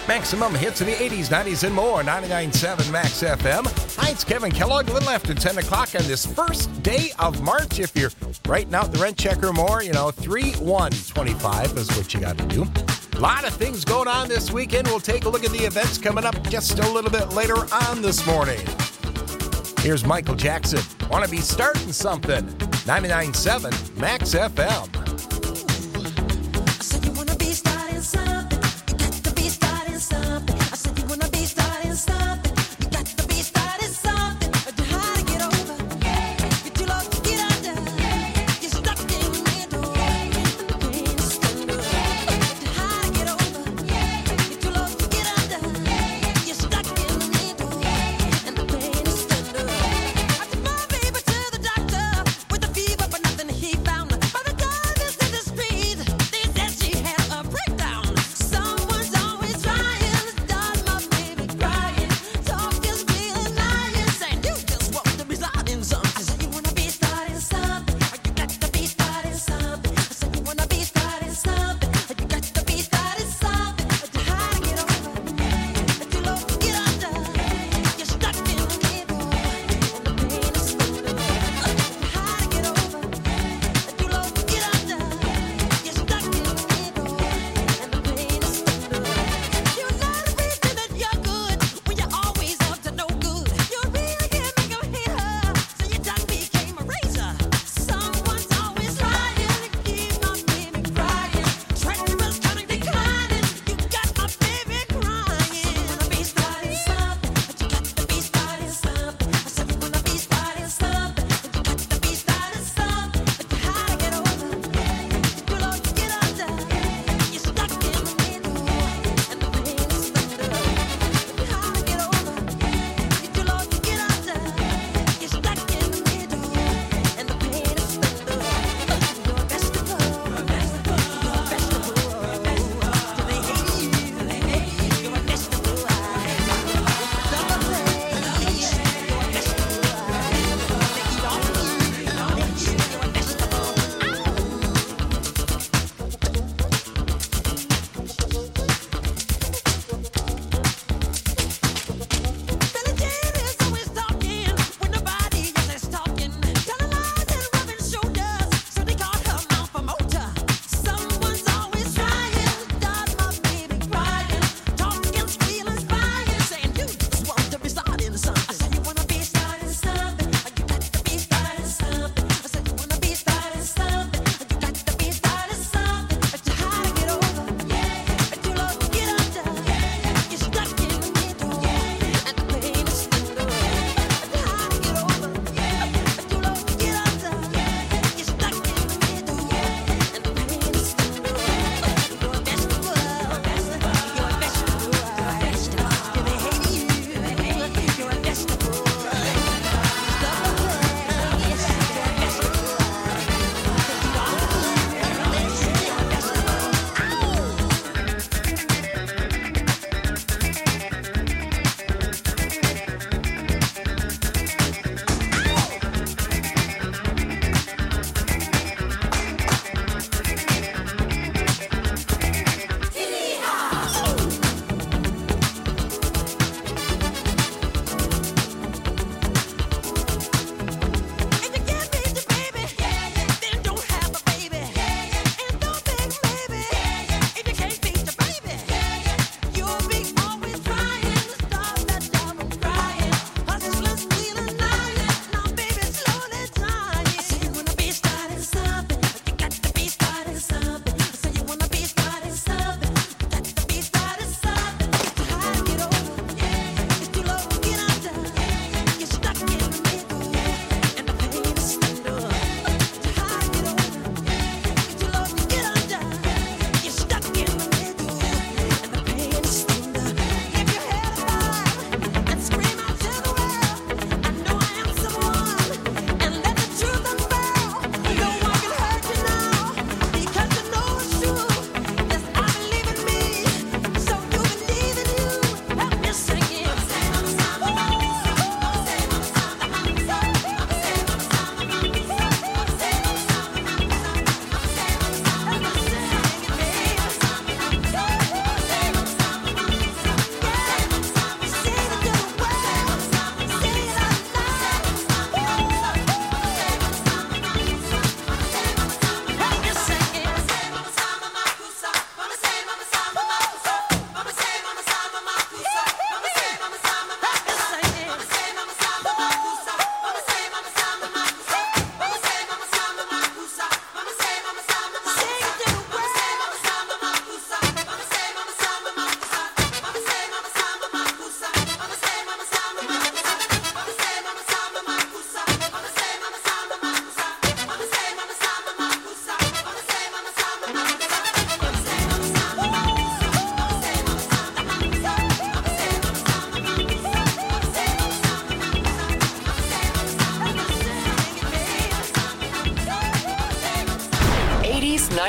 Maximum hits of the 80s, 90s, and more. 99.7 Max FM. Hi, it's Kevin Kellogg. A little after 10 o'clock on this first day of March. If you're writing out the rent check or more, 3/1/25 is what you got to do. A lot of things going on this weekend. We'll take a look at the events coming up just a little bit later on this morning. Here's Michael Jackson. Want to be starting something. 99.7 Max FM. He found by the God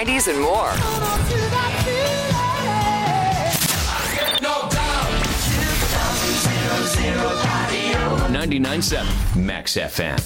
90s and more. 99.7 Max FM.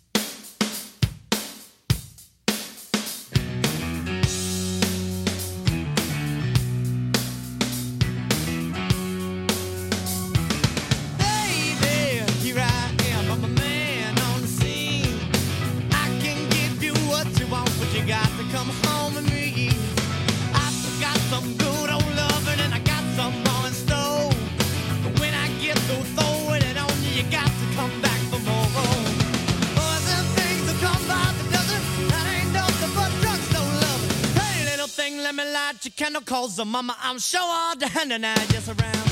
Candle calls the mama, I'm sure all the hand and I just around.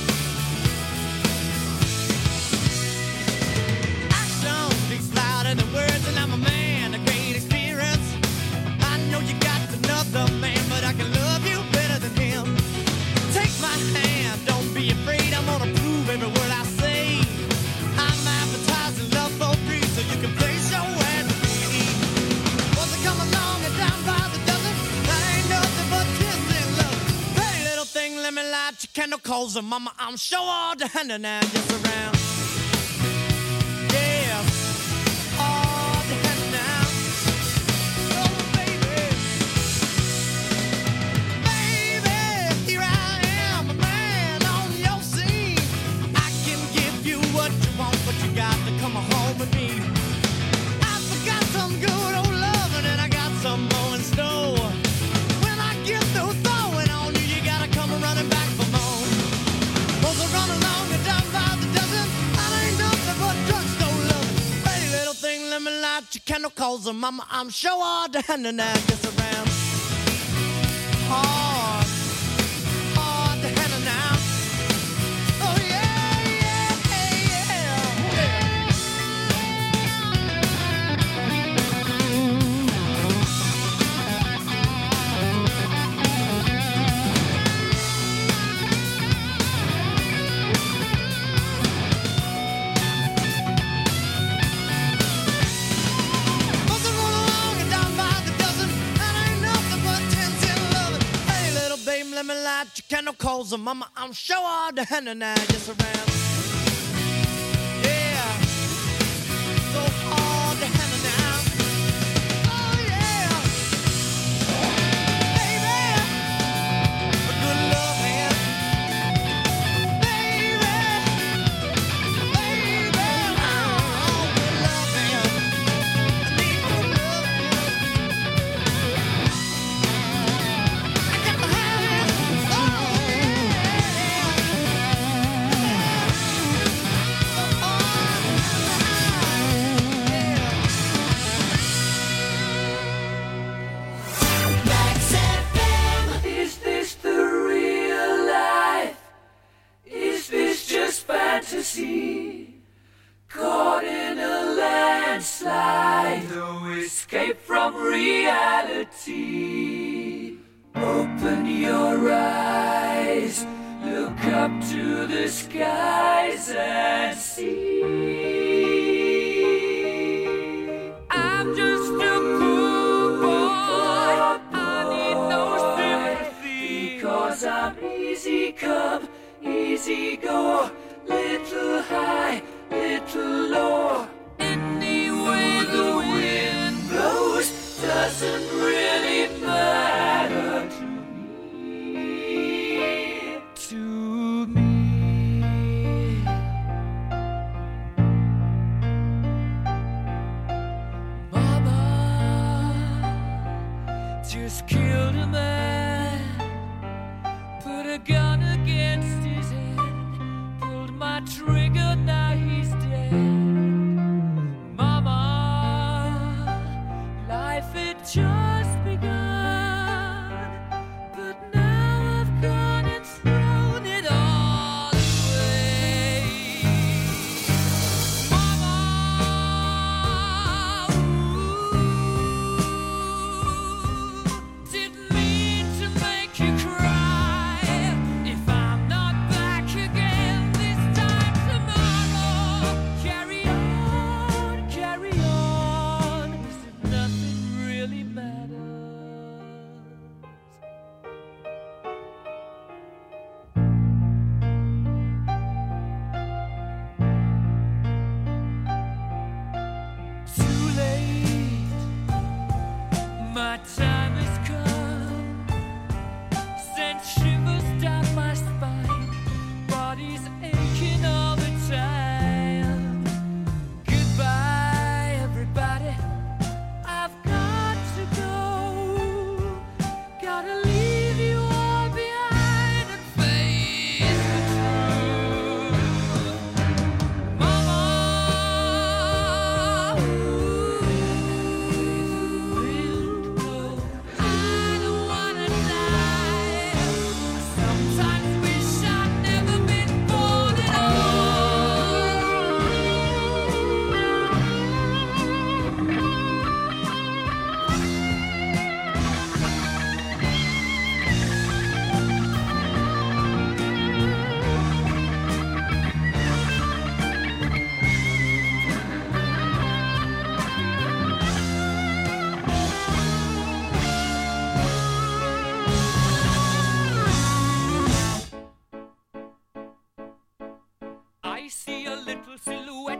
Action speaks louder than words, and I'm a man of great experience. I know you got another man, but I can love you better than him. Take my hand, don't be afraid, I'm gonna prove every word I say. I'm advertising love for free, so you can place your ad with me. Once I come along and down by the dozen, that ain't nothing but let me light your candle calls and mama, I'm sure all the hand and I just around. Yeah, all the hand now. Oh baby, baby, here I am, a man on your scene. I can give you what you want, but you got to come home with me. I forgot some good old loving and I got some more in store. When I get through throwing on you, you gotta come running back for more. Those are run along and down by the dozen. I ain't nothing but drugstore loving. Pretty little thing, let me light your candle calls and mama, I'm sure all the hand and I just around. Hard, hard the hand and now. Oh yeah, yeah, let me light your candle calls and mama, I'm sure all the hand and I just around. Yeah, so hard the hand and now. Oh yeah, baby, a good love hand. Baby, oh, good love hand. I need good love hand. I got the hand. Fantasy, caught in a landslide, no escape from reality. Open your eyes, look up to the skies and see. I'm just a poor boy, I need no sympathy, because I'm easy come, easy go. Little high, little low. Any way the wind blows doesn't really matter to me. To me. Mama just killed a man, put a gun against his head. My trigger, now he's dead. Mama, life had just begun, but now I've gone and thrown it all away. Mama, ooh, didn't mean to make you cry. If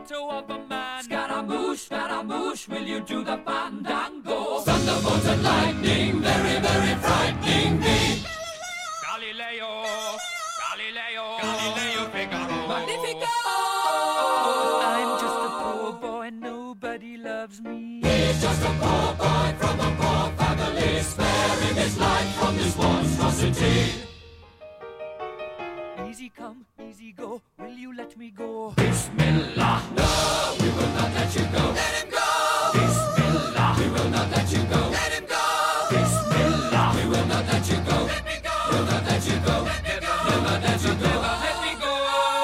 photo of a man. Scaramouche, will you do the fandango? Thunderbolts and lightning, very, very frightening me. Galileo, Figaro. Magnifico! I'm just a poor boy, nobody loves me. He's just a poor boy from a poor family, sparing his life from this monstrosity. Easy come, easy go, will you let me go? Bismillah, no, we will not let you go. Let him go! Bismillah, we will not let you go. Let him go! Bismillah, we will not let you go. Let me go! We'll not let you go. Let me go! We'll not let you go. Let me go!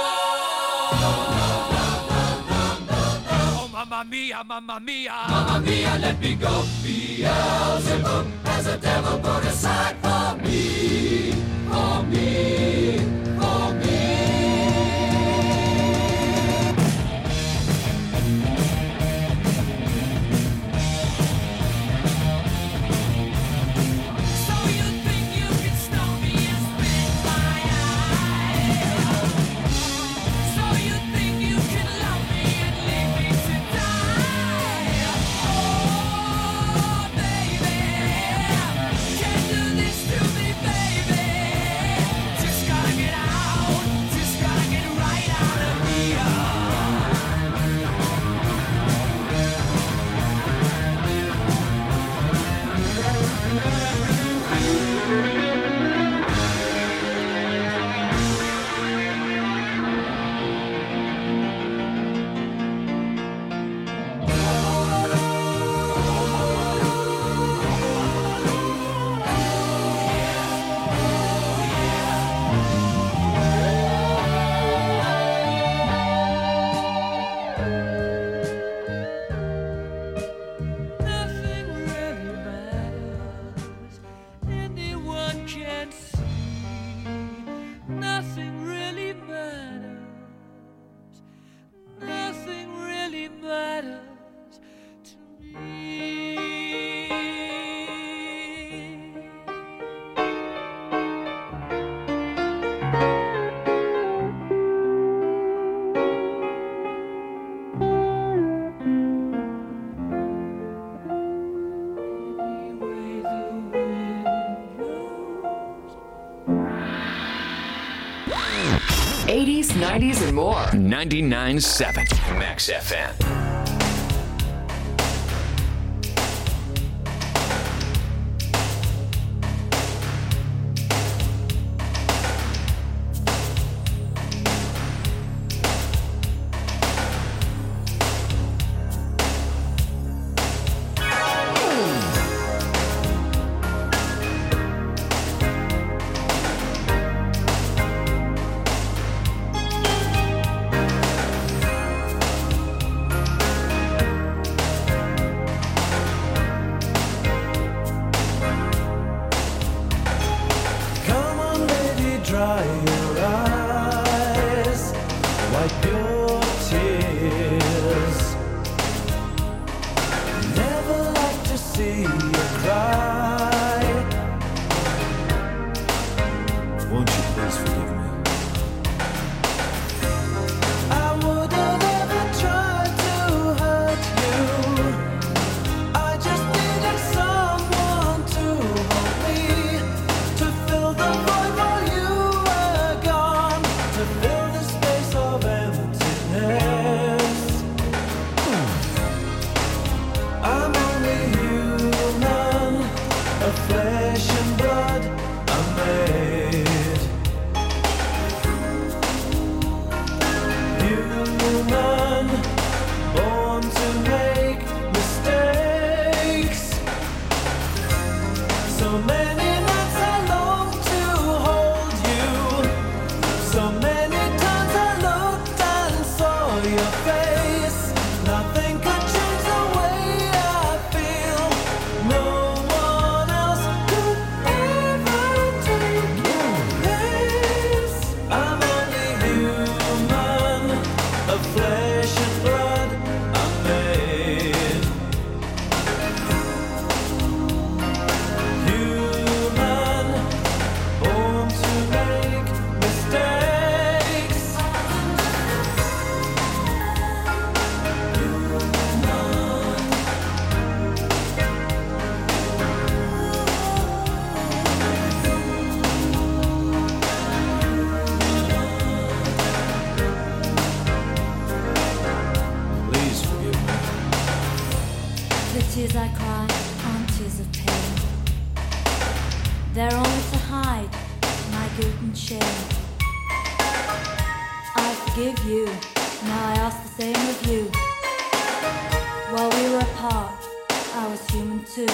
Oh, mamma mia, mamma mia. Mamma mia, let me go. Beelzebub has a devil put aside for me. For me. For me. '80s, '90s, and more. 99.7 Max FM. Flesh and blood are made. guilt and shame. I forgive you, now I ask the same of you. While we were apart, I was human too.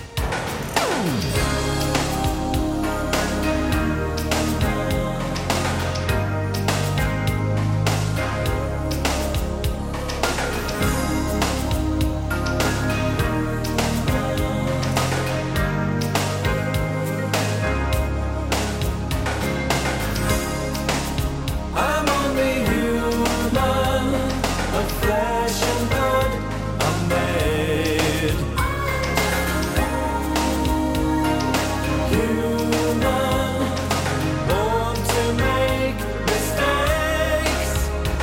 I'm only human, of flesh and blood, I'm made. Human, born to make mistakes.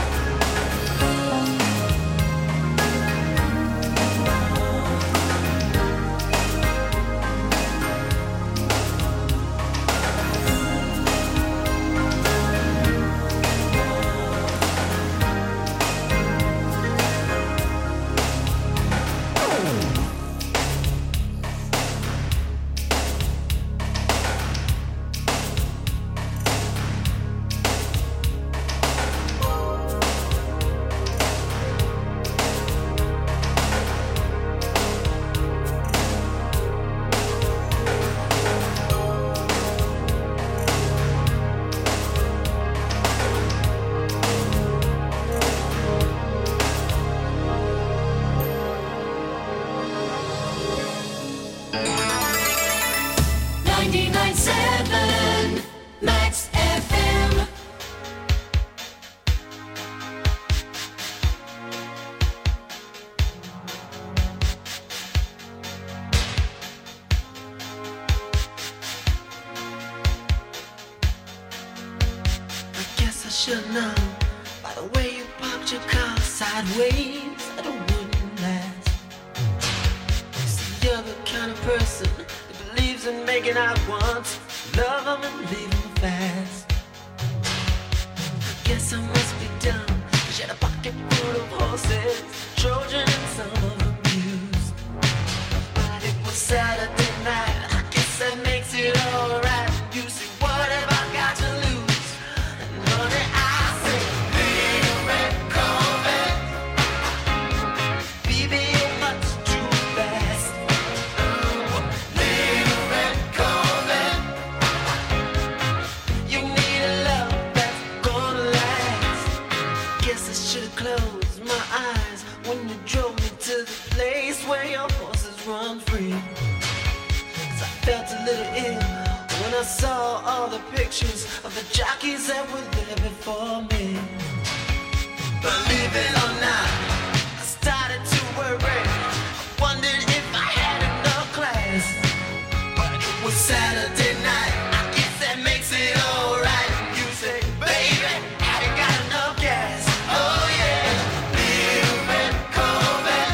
Max FM. I guess I should know by the way you parked your car sideways that it wouldn't last. See, you're the kind of person that believes in making out once, love them and leave them fast. I guess I must be dumb. She had a pocket full of horses, Trojan and some of them used. But it was Saturday night. I guess that makes it alright. You see, what have I got to lose? And honey, I say, little red Corvette, baby, you're much too fast. Little red Corvette, you need a love that's gonna last. Guess I should've closed my eyes when you drove me to the place where your horses run free. 'Cause I felt a little ill when I saw all the pictures of the jockeys that were there before me. Believe it or not, I started to worry. I wondered if I had enough class. But it was Saturday night, I guess that makes it alright. You say, baby, have you got enough gas? Oh yeah, little red Corvette,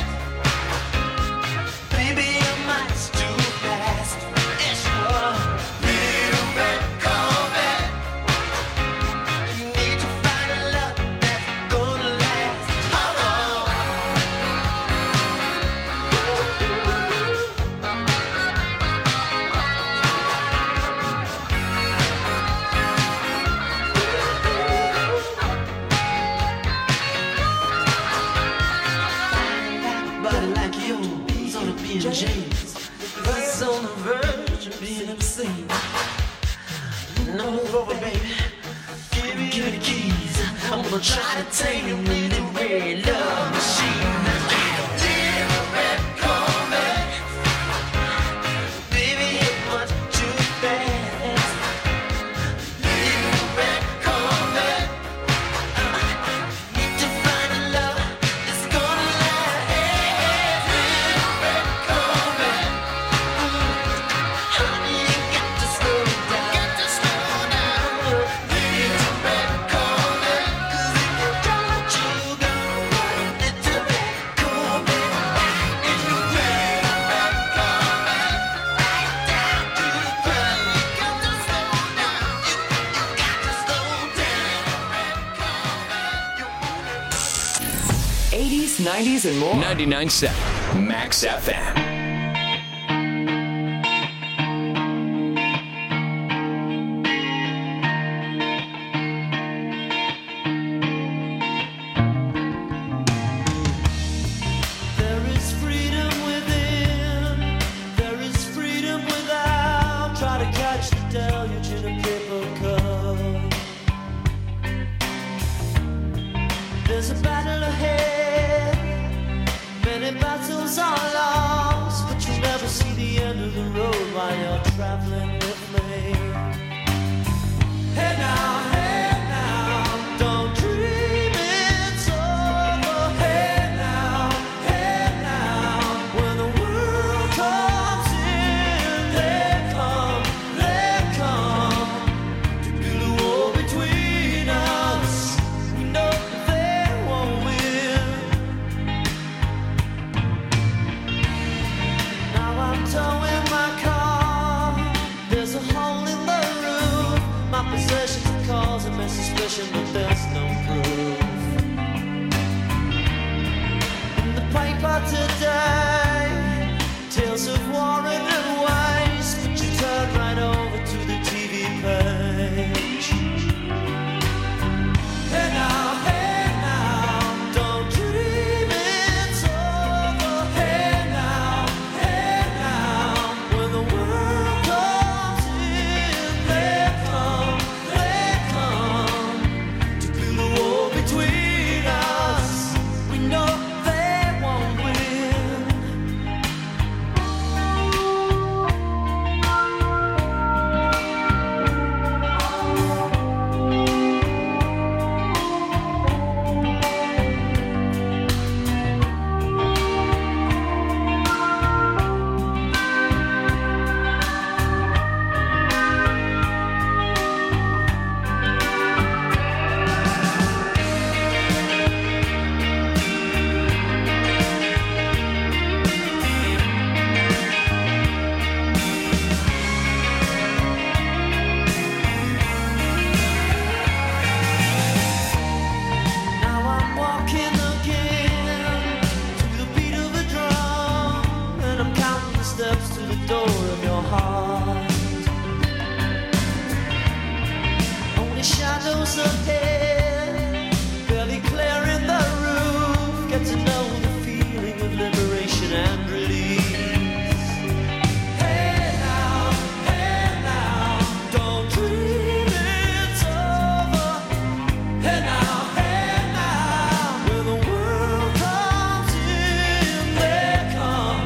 baby, you're much too fast. Yeah, sure. Little red Corvette, you need to find a love that's gonna last. Oh, body like yours ought to be in James. It's on the verge of being obscene. Now move over, baby. Give me the keys. I'm gonna try to tame your little red love machine. Little red Corvette, baby, you're much too fast. Little red Corvette, need to find a love that's gonna last. Little red Corvette, honey, you got to slow down. Little red Corvette, 'cause if you don't, you go. Little red Corvette, if you red Corvette, right down to the ground. You got to slow down. You got to slow down. Red Corvette, 80s, 90s, and more. 99.7 Max FM. friends are lost, but you'll never see the end of the road while you're traveling with me. Hey now, don't dream it's over. Hey now, when the world comes in, they come to build a wall between us. We know they won't win. Now I'm towing my car. There's a hole in the roof. My possessions are causing me suspicion, but there's no proof. In the paper today, tales of war and waste, but you turn right over to the TV page. Hey now, don't dream it's over. Hey now, when the world comes in, they come to build a wall between us. We know they won't win. Now I'm walking again to the beat of a drum, and I'm counting the steps to the door of your heart. Only shadows ahead, barely clearing the roof. Get to know the feeling of liberation and release. Hey now, don't dream it's over. Hey now, when the world comes in, they come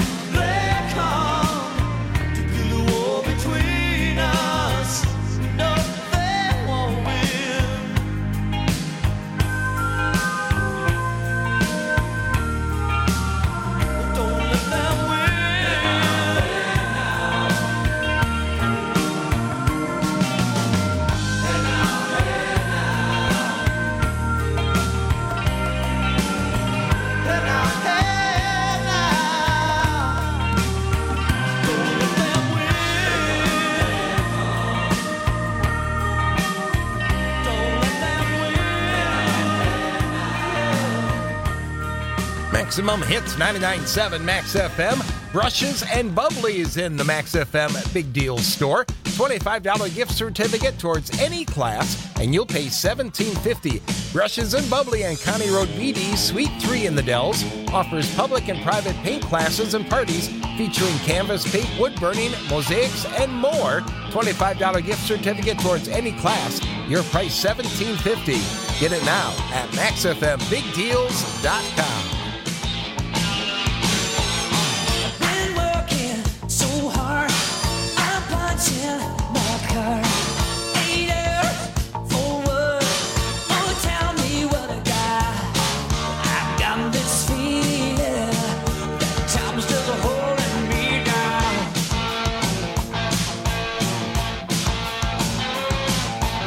to build a wall between us. No, they won't win. Don't let them win. Hey now, don't let them win. Don't let them win. Maximum Hits 99.7 Max FM. Brushes and Bubblies in the Max FM Big Deal store. $25 gift certificate towards any class, and you'll pay $17.50. Brushes and Bubbly on County Road BD, Suite 3 in the Dells. Offers public and private paint classes and parties featuring canvas paint, wood burning, mosaics, and more. $25 gift certificate towards any class. Your price $17.50. Get it now at maxfmbigdeals.com. Been working so hard, I'm punching my card. 8 hours for work. Oh, tell me what I got. I've got this feeling that time's just holding me down.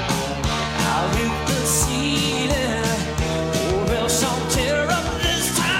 I'll hit the ceiling, or else I'll tear up this town.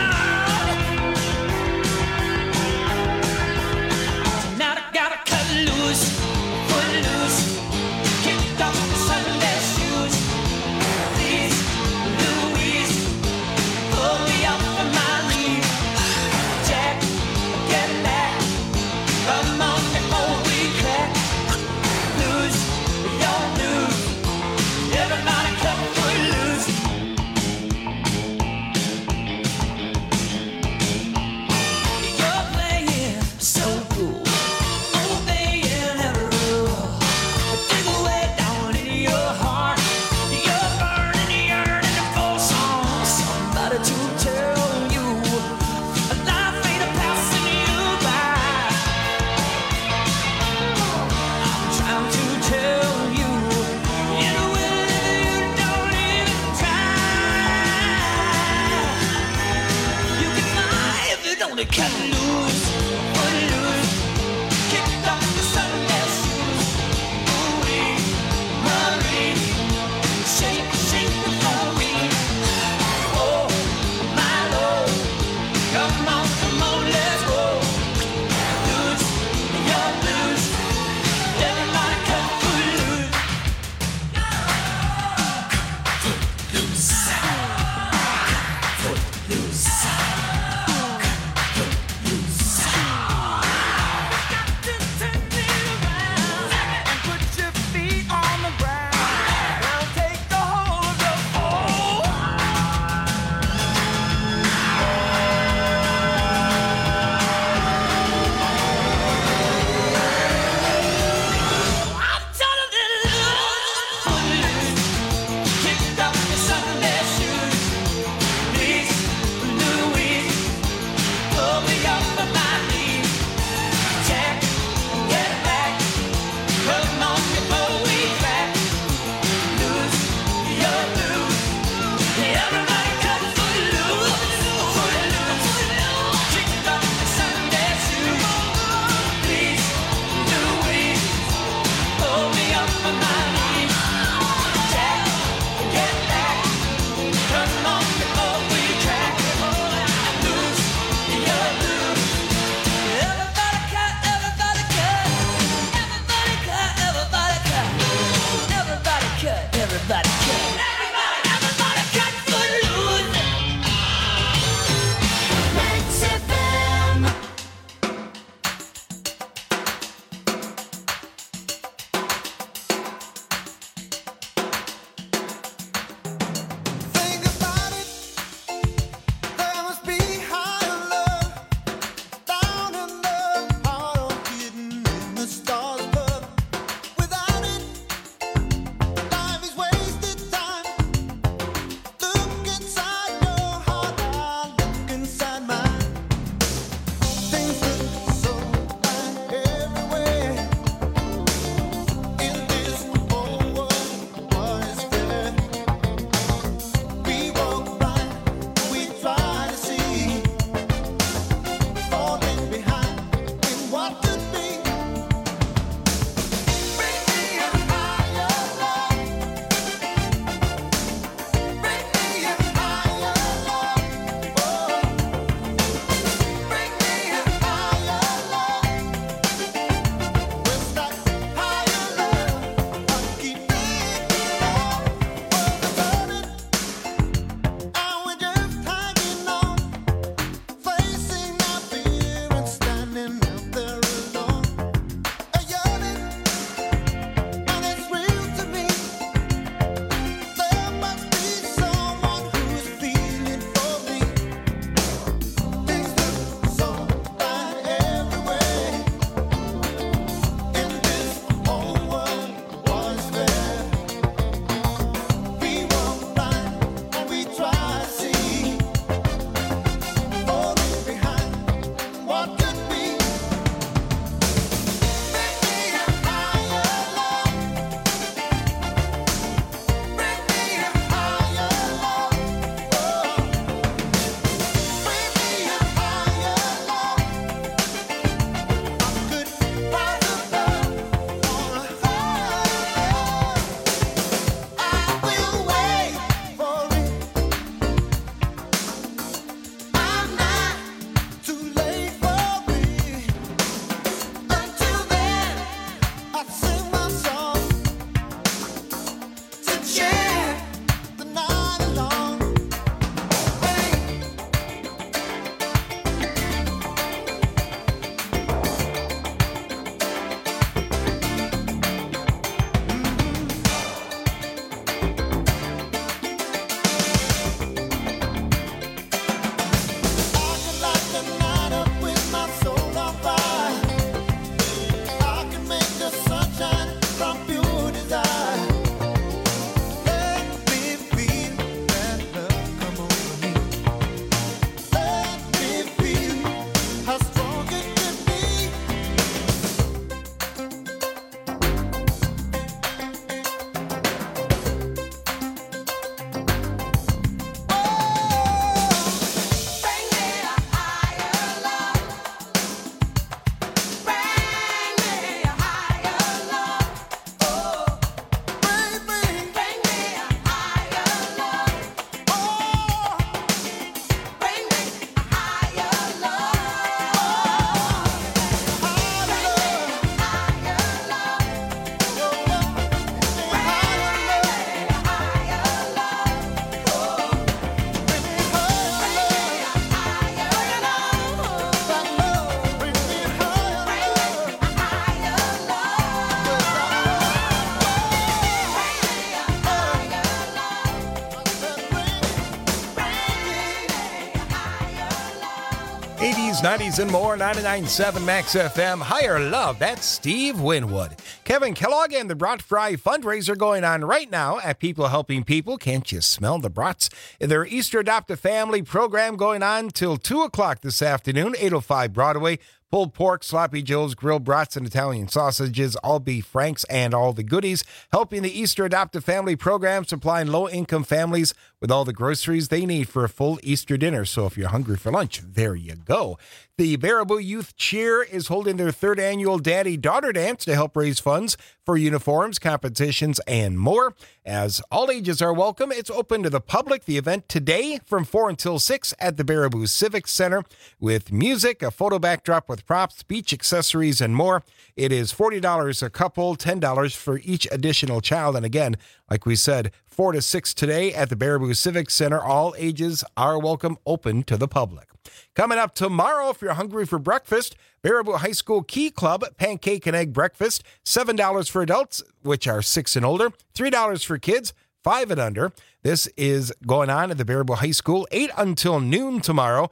90s, and more. 99.7 Max FM. Higher Love. That's Steve Winwood. Kevin Kellogg and the Brat Fry fundraiser going on right now at People Helping People. Can't you smell the brats? Their Easter Adopt a Family program going on till 2 o'clock this afternoon, 805 Broadway. Pulled pork, sloppy joes, grilled brats, and Italian sausages, all beef franks, and all the goodies. Helping the Easter Adopt a Family program, supplying low-income families with all the groceries they need for a full Easter dinner. So if you're hungry for lunch, there you go. The Baraboo Youth Cheer is holding their third annual Daddy-Daughter Dance to help raise funds for uniforms, competitions, and more. As all ages are welcome, it's open to the public. The event today from 4 until 6 at the Baraboo Civic Center with music, a photo backdrop with props, beach accessories, and more. It is $40 a couple, $10 for each additional child. And again, like we said, 4 to 6 today at the Baraboo Civic Center. All ages are welcome, open to the public. Coming up tomorrow, if you're hungry for breakfast, Baraboo High School Key Club Pancake and Egg Breakfast, $7 for adults, which are 6 and older, $3 for kids, 5 and under. This is going on at the Baraboo High School, 8 until noon tomorrow.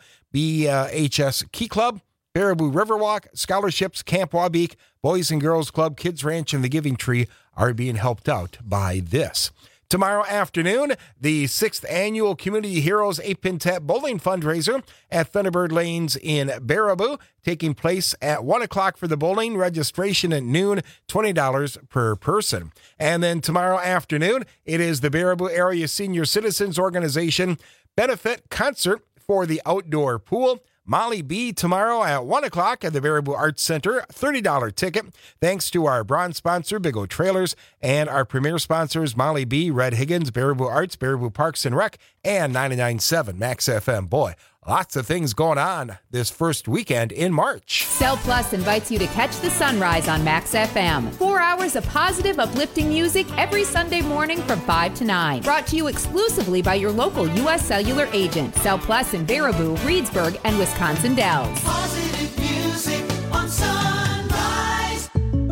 BHS Key Club, Baraboo Riverwalk, Scholarships, Camp Wabeek, Boys and Girls Club, Kids Ranch, and the Giving Tree are being helped out by this. Tomorrow afternoon, the 6th Annual Community Heroes 8-Pin Tap Bowling Fundraiser at Thunderbird Lanes in Baraboo, taking place at 1 o'clock for the bowling. Registration at noon, $20 per person. And then tomorrow afternoon, it is the Baraboo Area Senior Citizens Organization Benefit Concert for the outdoor pool. Molly B tomorrow at 1 o'clock at the Baraboo Arts Center, $30 ticket. Thanks to our bronze sponsor, Big O Trailers, and our premier sponsors, Molly B, Red Higgins, Baraboo Arts, Baraboo Parks and Rec, and 99.7 Max FM. Boy, lots of things going on this first weekend in March. Cell Plus invites you to catch the sunrise on Max FM. 4 hours of positive, uplifting music every Sunday morning from 5 to 9. Brought to you exclusively by your local U.S. Cellular agent. Cell Plus in Baraboo, Reedsburg, and Wisconsin Dells. Positive music on Sunrise.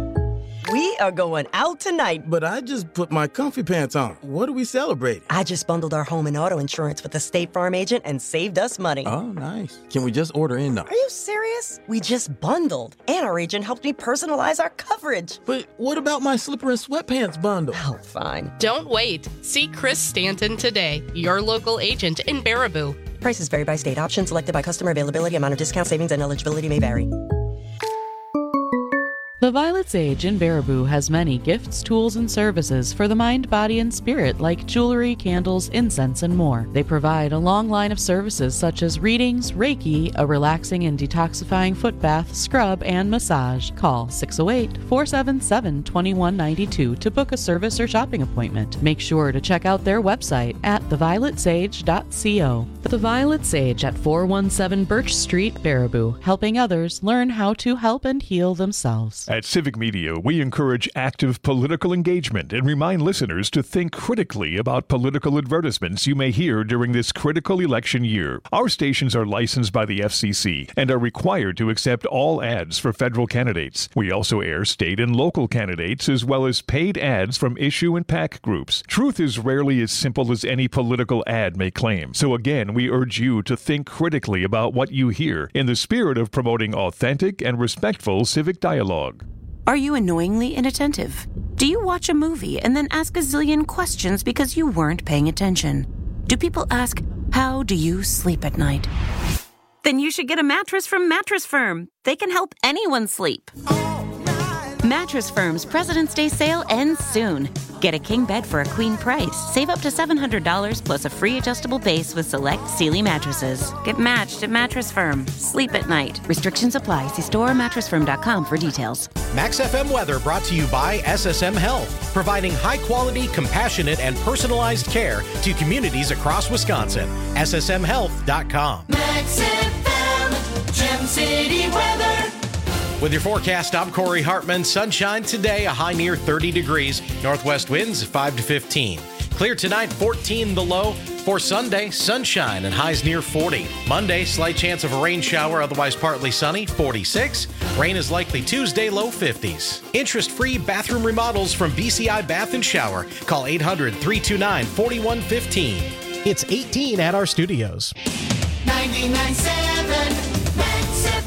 We are going out tonight. But I just put my comfy pants on. What are we celebrating? I just bundled our home and auto insurance with the State Farm agent and saved us money. Oh, nice. Can we just order in now? Are you serious? We just bundled. And our agent helped me personalize our coverage. But what about my slipper and sweatpants bundle? Oh, fine. Don't wait. See Chris Stanton today, your local agent in Baraboo. Prices vary by state. Options selected by customer. Availability, amount of discount, savings, and eligibility may vary. The Violet Sage in Baraboo has many gifts, tools, and services for the mind, body, and spirit, like jewelry, candles, incense, and more. They provide a long line of services such as readings, Reiki, a relaxing and detoxifying foot bath, scrub, and massage. Call 608-477-2192 to book a service or shopping appointment. Make sure to check out their website at theviolet.sage.co. The Violet Sage at 417 Birch Street, Baraboo, helping others learn how to help and heal themselves. At Civic Media, we encourage active political engagement and remind listeners to think critically about political advertisements you may hear during this critical election year. Our stations are licensed by the FCC and are required to accept all ads for federal candidates. We also air state and local candidates as well as paid ads from issue and PAC groups. Truth is rarely as simple as any political ad may claim. So again, we urge you to think critically about what you hear in the spirit of promoting authentic and respectful civic dialogue. Are you annoyingly inattentive? Do you watch a movie and then ask a zillion questions because you weren't paying attention? Do people ask, how do you sleep at night? Then you should get a mattress from Mattress Firm. They can help anyone sleep. Mattress Firm's President's Day sale ends soon. Get a king bed for a queen price. Save up to $700 plus a free adjustable base with select Sealy mattresses. Get matched at Mattress Firm. Sleep at night. Restrictions apply. See store or mattressfirm.com for details. Max FM weather brought to you by SSM Health, providing high-quality, compassionate, and personalized care to communities across Wisconsin. SSMHealth.com. Max FM, Gem City weather. With your forecast, I'm Corey Hartman. Sunshine today, a high near 30 degrees. Northwest winds 5 to 15. Clear tonight, 14 the low. For Sunday, sunshine and highs near 40. Monday, slight chance of a rain shower, otherwise partly sunny, 46. Rain is likely Tuesday, low 50s. Interest-free bathroom remodels from BCI Bath and Shower. Call 800-329-4115. It's 18 at our studios. 99.7 Max FM.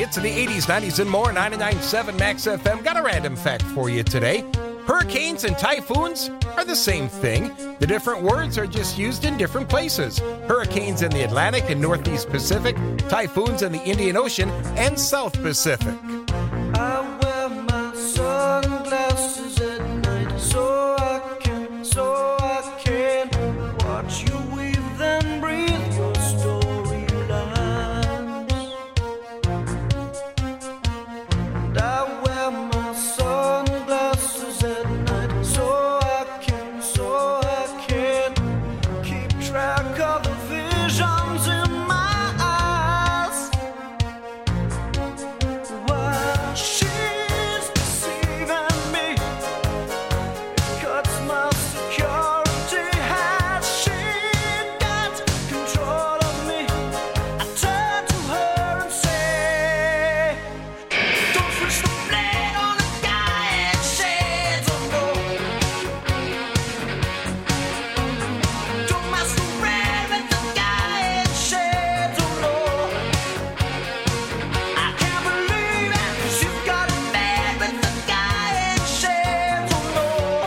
hits of the 80s, 90s, and more. 99.7 Max FM. Got a random fact for you today. Hurricanes and typhoons are the same thing. The different words are just used in different places. Hurricanes in the Atlantic and Northeast Pacific, typhoons in the Indian Ocean and South Pacific. I wear my sunglasses at night so I can watch you weave and breathe your storylines. And I wear my sunglasses at night so I can keep track of the visions in my eyes. While she's deceiving me, it cuts my security. Has she got control of me? I turn to her and say, don't switch the blade on a guy in shades of gold. Don't masquerade with the guy in shades of gold. I can't believe it, she's got it bad with the guy in shades of gold.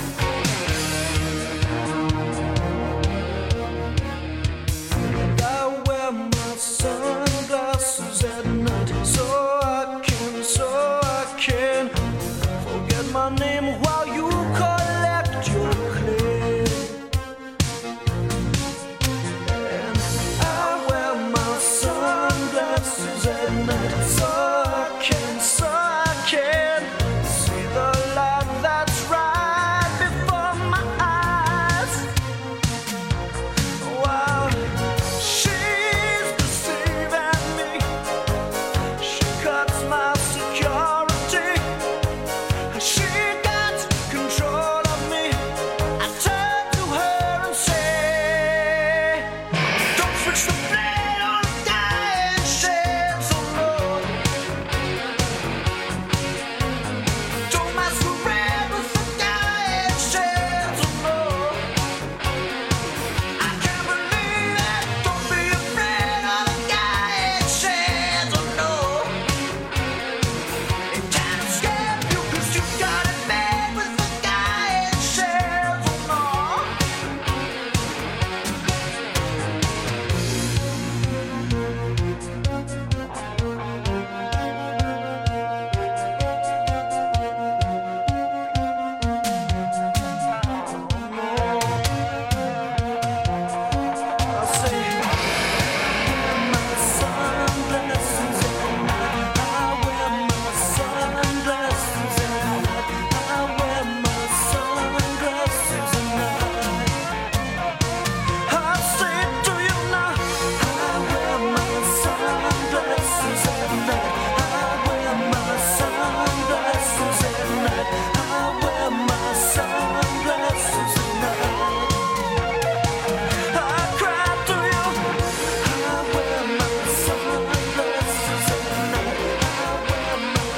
I wear my sunglasses at night so I can forget my name while you collect your clay. And I wear my sunglasses at night so I can see the light that's right before my eyes. While she's deceiving me, she cuts my security. She got control of me. I turn to her and say, don't switch the blade on a guy in shades of gold. Don't masquerade with the guy in shades of gold. I can't believe it. Don't be afraid of the guy in shades of gold. It can't escape you 'cause you got it made with the guy in shades of gold. I say, my sunglasses at night. I wear my sunglasses at night. I wear my sunglasses at night. I say to you now, I wear my sunglasses at night. I wear my sunglasses at night. I wear my sunglasses at night. I cry to you. I wear my sunglasses at night. I wear my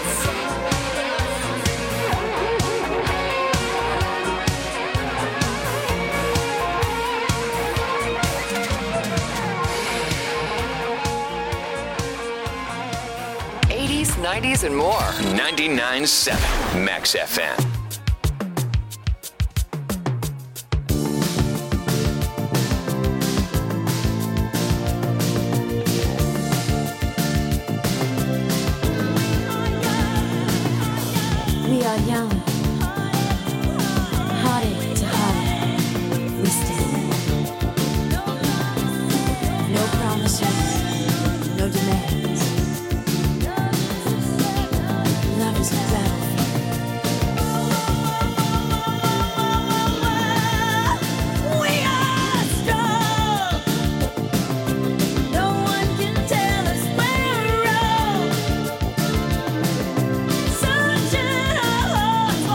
'80s, '90s, and more. 99.7 Max FM. We are young, heartache to heartache, we stand. No promises, no demands. Love is a battlefield. We are strong. No one can tell us we're wrong. Searching our hearts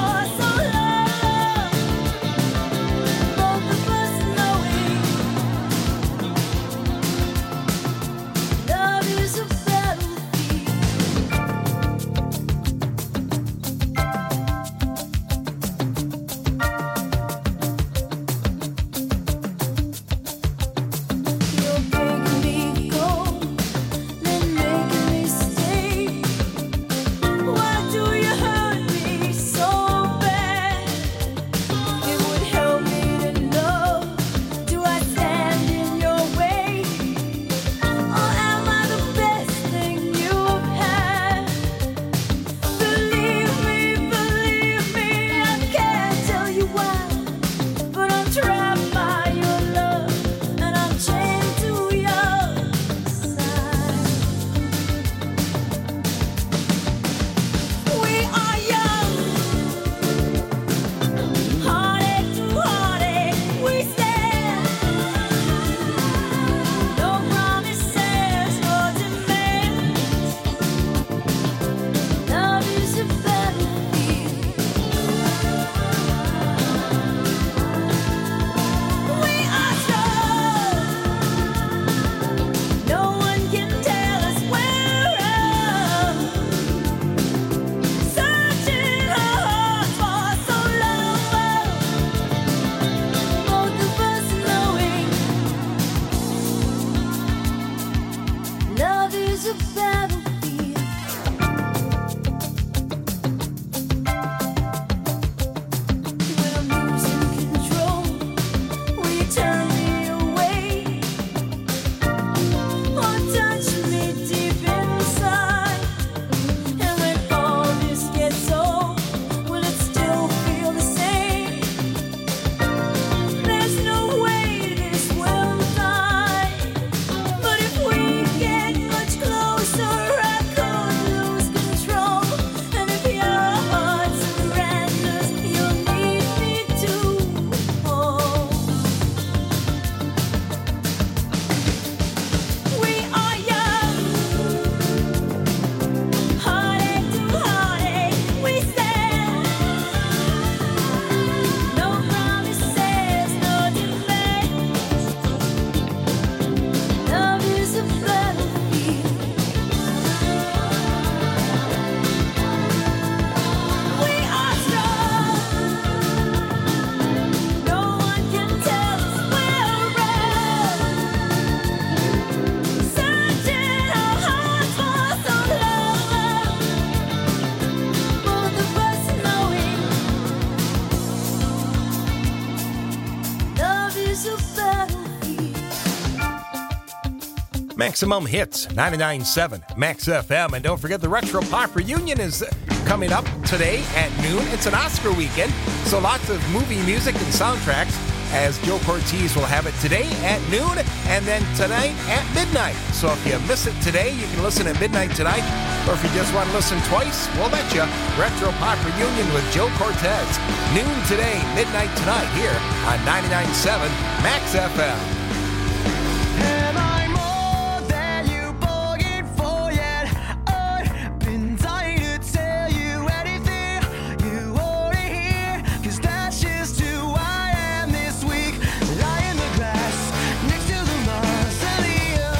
Maximum Hits, 99.7 Max FM. And don't forget the Retro Pop Reunion is coming up today at noon. It's an Oscar weekend, so lots of movie music and soundtracks, as Joe Cortez will have it today at noon and then tonight at midnight. So if you miss it today, you can listen at midnight tonight. Or if you just want to listen twice, we'll let you. Retro Pop Reunion with Joe Cortez. Noon today, midnight tonight here on 99.7 Max FM. Am I more than you bargained for yet? I've been dying to tell you anything you wanna hear, 'cause that's just who I am this week. Lie in the grass next to the mausoleum.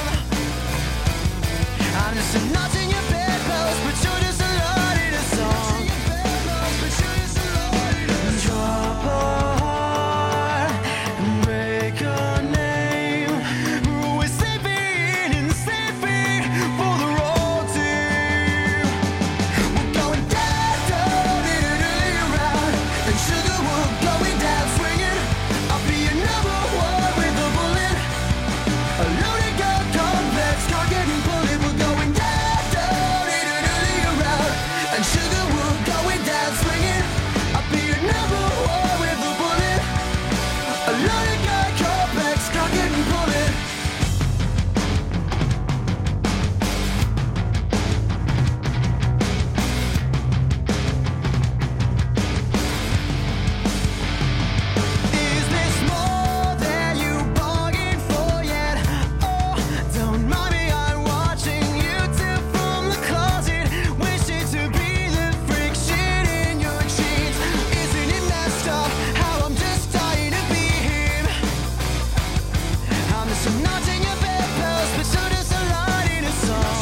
I'm just a notch in your bedpost, but you're just a lot in a song. Drop a heart and break a name. We're saving and saving for the road team. We're going down, down, around, and sugar we're going down swinging. I'll be your number one with a bullet. A loaded gun complex, can't get and pull it. We're going down, down, around, and sugar we're going down swinging. I'll be your number one with a bullet. A loaded gun complex, can't get and pull it. Is this more than you bargained for yet? Oh, don't mind me, I'm watching you two from the closet, wishing to be the friction in your jeans. Isn't it messed up how I'm just dying to be him? I'm just a notch in your bedpost, but you're just a line in a song.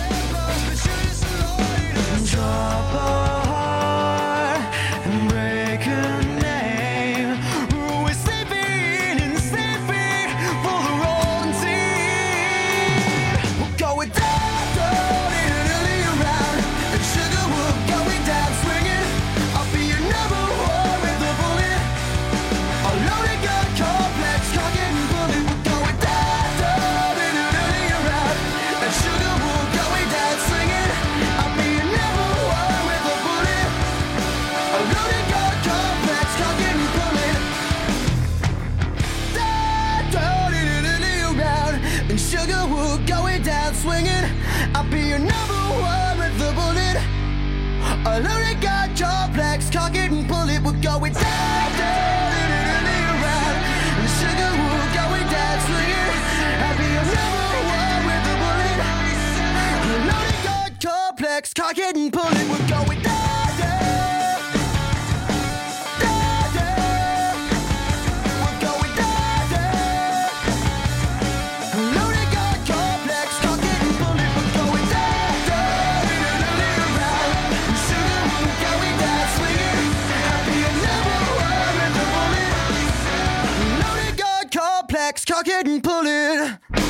Drop a heart and break a name. We're saving and saving for the wrong team. We're going down, down, around, and sugar we're going down swinging. I'll be your number one with a bullet. A loaded gun complex, can't get and pull it. We're going down, down, around, and sugar we're going down swinging. I'll be your number one with a bullet. A loaded gun complex, can't get and pull it. Down, down, around, and sugar we're going down swinging. I'll be your number one with a bullet. A loaded gun complex, can't get and pull it. We're going down, down, around, and sugar we're going down swinging. I'll be your number one with a bullet. A loaded gun complex, can't get and pull it. We're going down, down, down, down. We're going down, down. A loaded gun complex, can't get and pull it. We're going down, down, around, and sugar we're going down swinging. I'll be your number one with a bullet. A loaded gun complex, can't get and pull it.